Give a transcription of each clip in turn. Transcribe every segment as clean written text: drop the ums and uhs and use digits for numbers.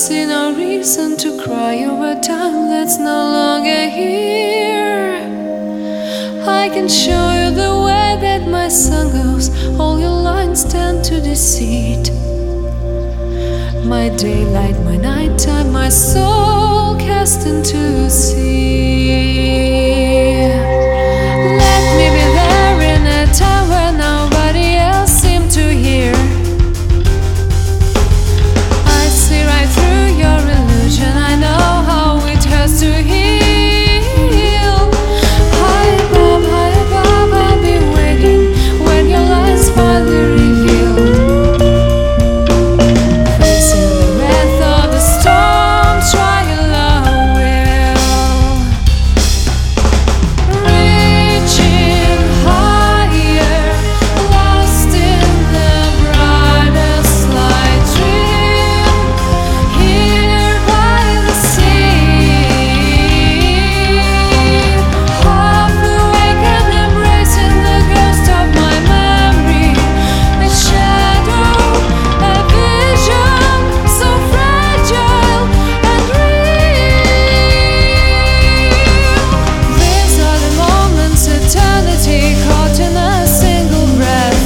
see no reason to cry over time that's no longer here. I can show you the way that my song goes. All your lines tend to deceit. My daylight, my nighttime, my soul cast into sea. Let me be there in a time where nobody else seemed to hear. I see right through your illusion. I know how it hurts to heal. High above, I'll be waiting when your lies finally reveal. Facing the wrath of the storm, try alone will. Reaching higher, lost in the brightest light dream. Here by the sea, half awake and embracing the ghost of my memory. A shadow, a vision, so fragile and real. These are the moments, eternity caught in a single breath.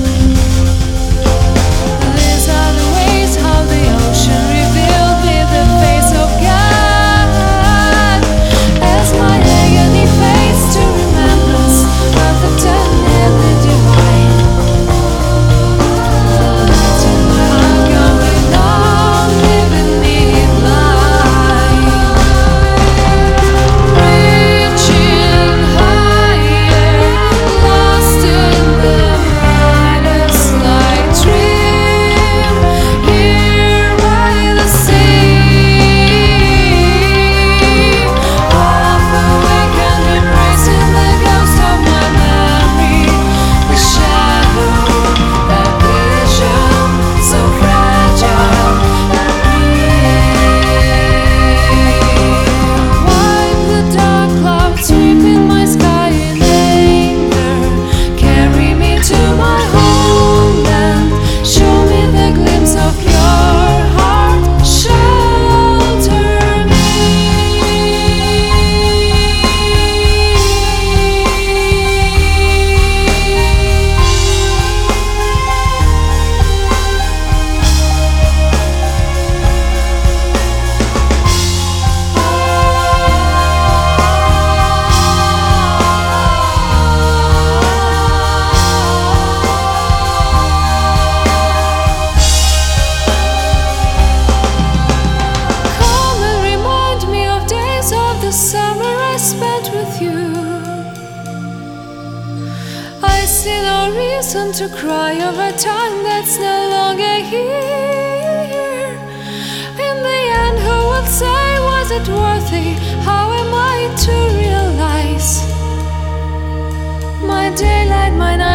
These are the ways how the ocean revealed me the face of God. As my agony fades to remembrance of the tenderly divine. Letting my heart going on, leaving me blind. Reaching higher, lost in the brightest light dream. Here by the sea, half awake and embracing the ghost of my memory. The shadow, that vision, so fragile and real. Wipe the dark clouds sweeping my sky in anger. Carry me to my homeland. Show me the glimpse of your heart. Shelter me. Come and remind me of days of the summer I spent with you. I see no reason to cry over time that's no longer here. In the end, who would say, was it worthy? How am I to realize? My daylight, my night.